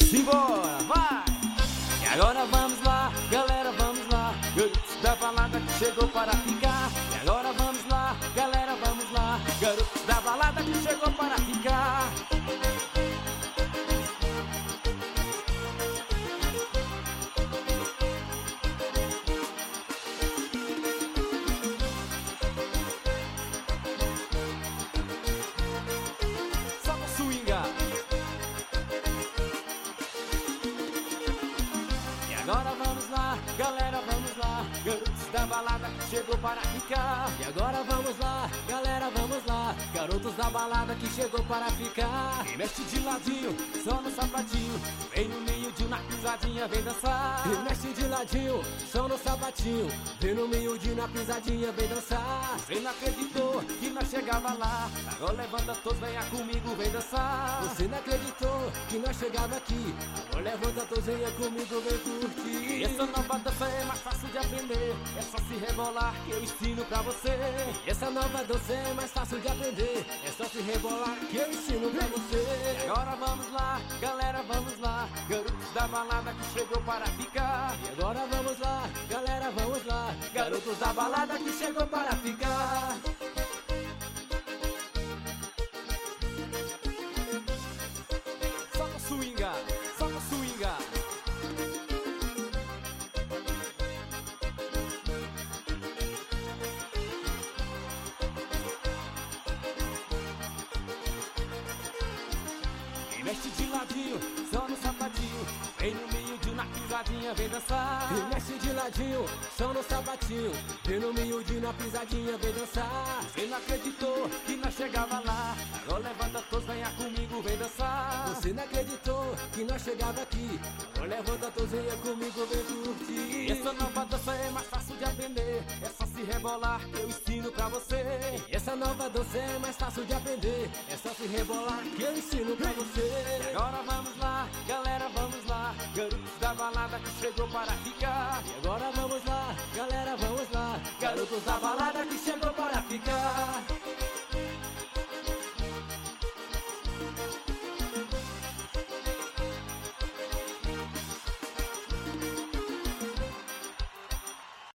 Simbora, vai! E agora vamos lá, galera, vamos lá. Garotos da balada que chegou para ficar. E agora vamos lá, galera, vamos lá. Garotos da balada que chegou para ficar. Só com swinga. E agora vamos lá, galera, vamos lá. Garotos da balada que chegou para ficar. E agora vamos lá, galera, vamos lá. Garotos da balada que chegou para ficar. Quem mexe de ladinho, só no sapatinho. Vem no meio de uma pisadinha, vem dançar. E mexe de ladinho, só no sapatinho. Vem no miudinho, na pisadinha, vem dançar. Você não acreditou que nós chegava lá. Agora levanta todos, venha comigo, vem dançar. Você não acreditou que nós chegava aqui. Agora levanta todos, venha comigo, vem curtir. E essa nova dança é mais fácil de aprender. É só se rebolar que eu ensino pra você. E essa nova dança é mais fácil de aprender. É só se rebolar que eu ensino pra você. E agora vamos lá, galera, vamos lá. Garotos da balada que chegou para ficar. E agora vamos lá, galera, vamos lá. Garotos da balada que chegou para ficar. Só com swinga, só com swinga. E mexe de ladinho, só no sapatinho. Vem no meio de uma pisadinha, vem dançar. E mexe de ladinho, só no sapatinho. Vem no miudinho, na pisadinha, vem dançar. Você não acreditou que nós chegava lá. Agora levanta todos, venha comigo, vem dançar. Você não acreditou que nós chegava aqui. Agora levanta todos, venha comigo, vem curtir. E essa nova dança é mais fácil de aprender. É só se rebolar que eu ensino pra você. E essa nova dança é mais fácil de aprender. É só se rebolar que eu ensino pra você. E agora vamos lá, galera, vamos lá. Garotos da balada que chegou para ficar. E agora vamos lá, galera, vamos lá. Garotos da balada que chegou para ficar.